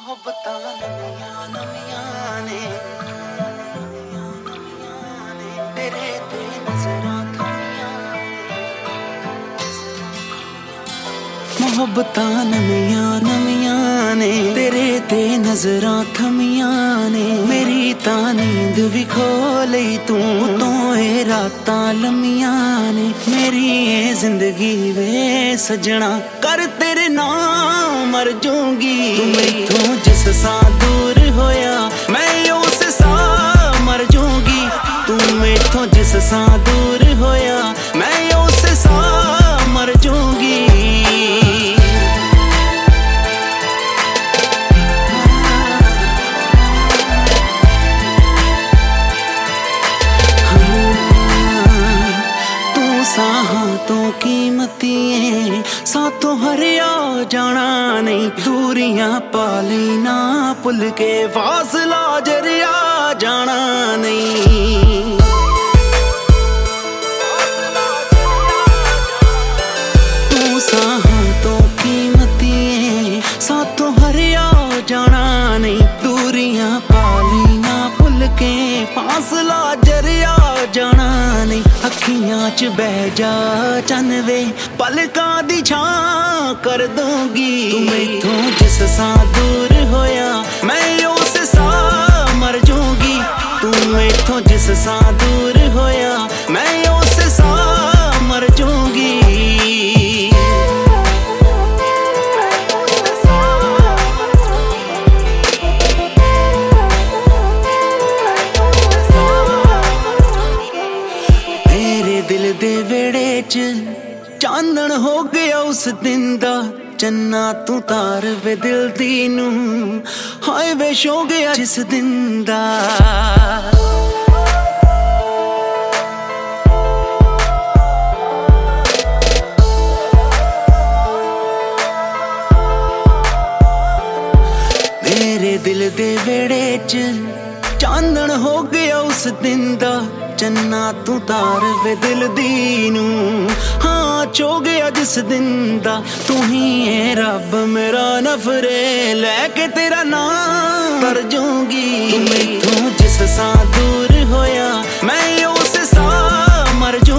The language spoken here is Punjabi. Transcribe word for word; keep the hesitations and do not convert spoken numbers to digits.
ਮੁਹੱਬਤਾਂ ਨਵੀਆਂ ਨਵੀਆਂ ਨੇ ਤੇਰੇ ਤੇ ਨਜ਼ਰਾਂ ਥਮੀਆਂ ਮੁਹੱਬਤਾਂ ਨਵੀਆਂ ਨਵੀਆਂ ਨੇ ਤੇਰੇ ਤੇ ਨਜ਼ਰਾਂ ਥਮੀਆਂ ਨੇ ਮੇਰੀ ਤਾਂ ਨੀਂਦ ਵੀ ਖੋ ਲਈ ਤੂੰ ਤੋਂ ਇਹ ਰਾਤਾਂ ਲੰਮੀਆਂ ਨੇ ਮੇਰੀ ਇਹ ਜ਼ਿੰਦਗੀ ਵੇ ਸਜਣਾ ਕਰ ਤੇਰੇ ਨਾਮ ਮਰ ਜਾਊਂਗੀ ਤੂੰ ਮੈਥੋਂ ਜਿਸ ਸਾਂ ਦੂਰ ਹੋਇਆ ਮੈਂ ਉਸ ਸਾਂ ਮਰ ਜਾਊਂਗੀ ਤੂੰ ਮੈਥੋਂ ਜਿਸ ਸਾਂ ਦੂਰ ਹੋਇਆ ਮੈਂ ਉਸ ਸਾਂ ਮਰ ਜਾਊਂਗੀ ਸਾਹਾਂ ਤੋਂ ਕੀਮਤੀ ਏ ਸਾਥੋਂ ਹਰਿਆ ਜਾਣਾ ਨਹੀਂ ਦੂਰੀਆਂ ਪਾਲੀ ਨਾ ਭੁੱਲ ਕੇ ਫਾਸਲਾ ਜਰਿਆ ਜਾਣਾ ਨਹੀਂ ਤੂੰ ਸਾਹਾਂ ਤੋਂ ਕੀਮਤੀ ਏ ਸਾਥੋਂ ਹਰਿਆ ਜਾਣਾ ਨਹੀਂ ਦੂਰੀਆਂ ਪਾਲੀ ਨਾ ਭੁੱਲ ਕੇ ਫਾਸਲਾ ਜਰਿਆ ਜਾਣਾ ਨਹੀਂ ਅੱਖੀਆਂ ਚ ਬਹਿ ਜਾ ਚੰਨ ਵੇ ਪਲਕਾਂ ਦੀ ਛਾਂ ਕਰ ਦੂੰਗੀ ਤੂੰ ਮੈਥੋਂ ਜਿਸ ਸਾਂ ਦੂਰ ਹੋਇਆ ਮੈਂ ਉਸ ਸਾਂ ਮਰ ਜਾਊਂਗੀ ਤੂੰ ਮੈਥੋਂ ਜਿਸ ਸਾਂ ਦੂਰ ਹੋਇਆ ਮੈਂ ਉਸ ਸਾਂ ਮਰ ਜਾਊਂਗੀ ਦਿਲ ਦੇ ਵਿਹੜੇ ਚ ਚਾਨਣ ਹੋ ਗਿਆ ਉਸ ਦਿਨ ਦਾ ਚੰਨਾ ਤੂੰ ਤਾਰ ਵੇ ਦਿਲ ਦੀ ਨੂੰ ਹਾਏ ਵੇ ਹੋ ਗਿਆ ਜਿਸ ਦਿਨ ਦਾ ਮੇਰੇ ਦਿਲ ਦੇ ਵਿਹੜੇ ਚ ਚਾਨਣ ਹੋ ਗਿਆ ਉਸ ਦਿਨ ਦਾ ਚੰਨਾ ਤੂੰ ਤਾਰ ਵੇ ਦਿਲ ਦੀ ਨੂੰ ਹਾਂ ਚੋ ਗਿਆ ਜਿਸ ਦਿਨ ਦਾ ਤੂੰ ਹੀ ਏ ਰੱਬ ਮੇਰਾ ਨਫਰੇ ਲੈ ਕੇ ਤੇਰਾ ਨਾਮ ਤਰ ਜਾਊਂਗੀ ਤੂੰ ਮੈਥੋਂ ਜਿਸ ਸਾਂ ਦੂਰ ਹੋਇਆ ਮੈਂ ਉਸ ਸਾਂ ਮਰ ਜਾਊਂਗੀ